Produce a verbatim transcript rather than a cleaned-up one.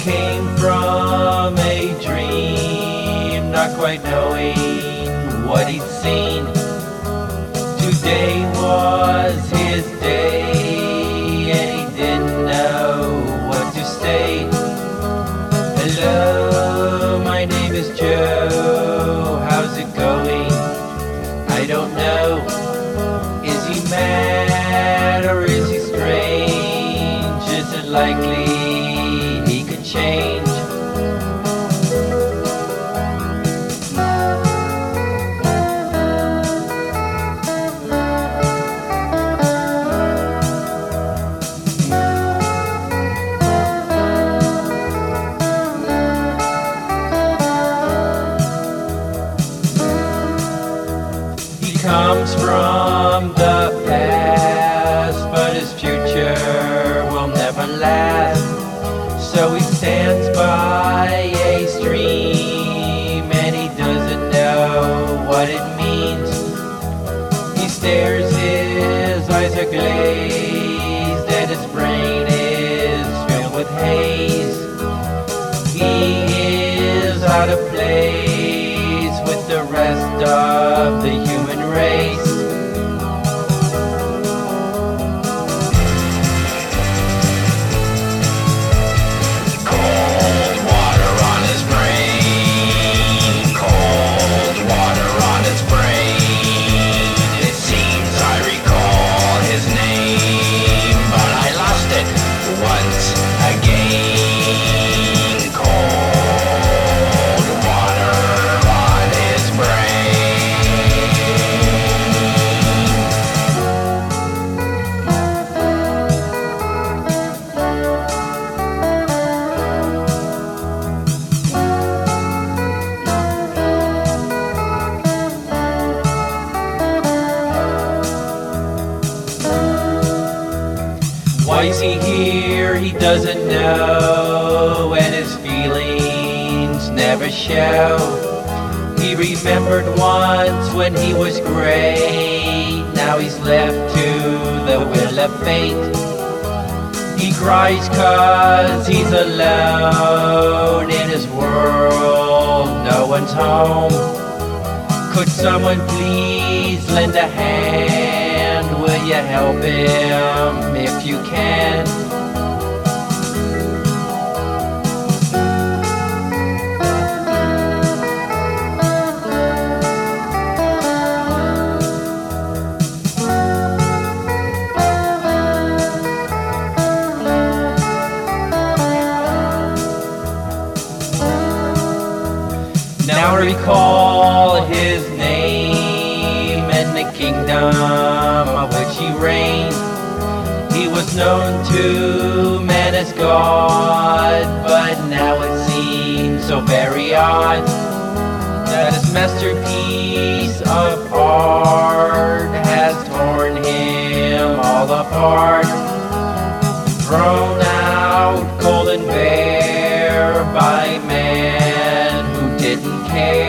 came from a dream, not quite knowing what he'd seen. Today was his day, and he didn't know what to say. Hello, my name is Joe, how's it going? I don't know. Is he mad or is he strange? Is it likely he could change? Comes from the past, but his future will never last. So he stands by a stream and he doesn't know what it means. He stares, his eyes are glazed, and his brain is filled with haze. He is out of place with the rest of the human race. Cold water on his brain, cold water on his brain. It seems I recall his name, but I lost it once again. Cold water on his Why is he here? He doesn't know, and his feelings never show. He remembered once when he was great, now he's left to the will of fate. He cries 'cause he's alone in his world, no one's home. Could someone please lend a hand? Will you help him if you can? Now I recall his name and the kingdom of which he reigned. He was known to men as God, but now it seems so very odd that his masterpiece of art has torn him all apart. Thrown out cold and bare by man who didn't care.